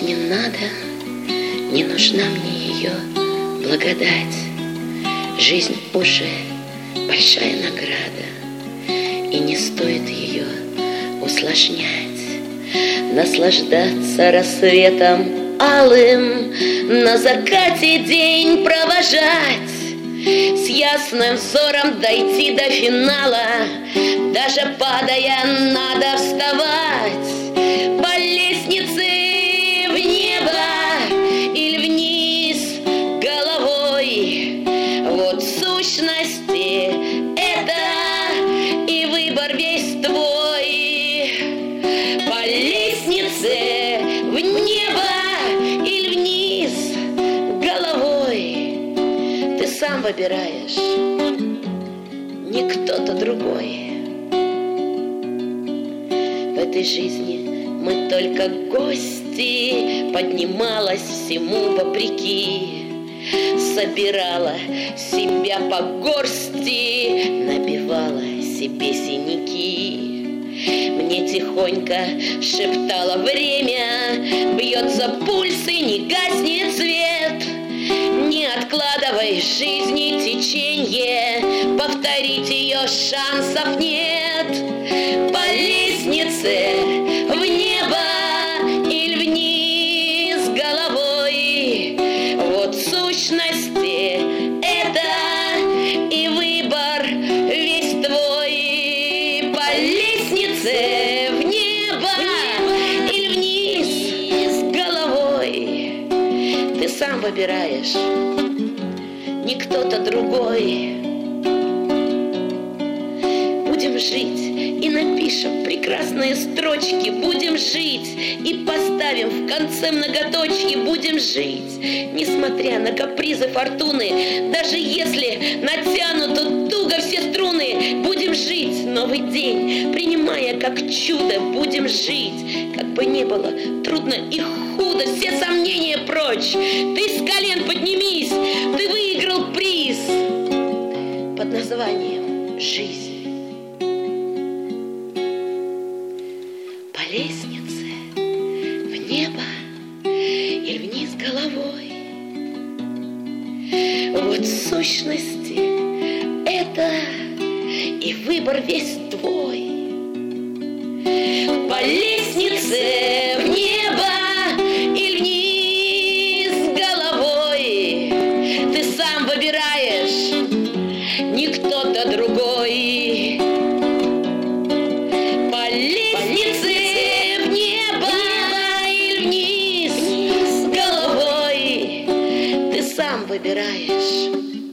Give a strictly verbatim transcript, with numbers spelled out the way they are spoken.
не надо, не нужна мне ее благодать. Жизнь уже большая награда, и не стоит ее усложнять. Наслаждаться рассветом алым, на закате день провожать, с ясным взором дойти до финала, даже падая надо вставать по лестнице в небо или вниз головой. Вот сущности это и выбор весь твой. По лестнице в небо или вниз головой. Ты сам выбираешь, не кто-то другой. В этой жизни мы только гости, поднималась всему вопреки, собирала себя по горсти, набивала себе синяки. Мне тихонько шептало время, бьется пульс и не гаснет свет. Не откладывай жизни теченье, повторить ее шансов нет. По лестнице в небо или вниз головой. Вот сущности это и выбор весь твой. По лестнице в небо или вниз головой. Ты сам выбираешь, не кто-то другой. Будем жить и напишем прекрасные строчки. Будем жить и поставим в конце многоточки. Будем жить, несмотря на капризы фортуны, даже если натянут туго все струны. Будем жить новый день, принимая как чудо. Будем жить, как бы не было трудно и худо. Все сомнения прочь, ты с колен поднимись. Ты выиграл приз под названием «Жизнь». По лестнице в небо или вниз головой. Вот сущности это и выбор весь твой. По лестнице в небо или вниз головой. Ты сам выбираешь, не кто-то другой. По лестнице в небо или вниз головой. Ты сам выбираешь,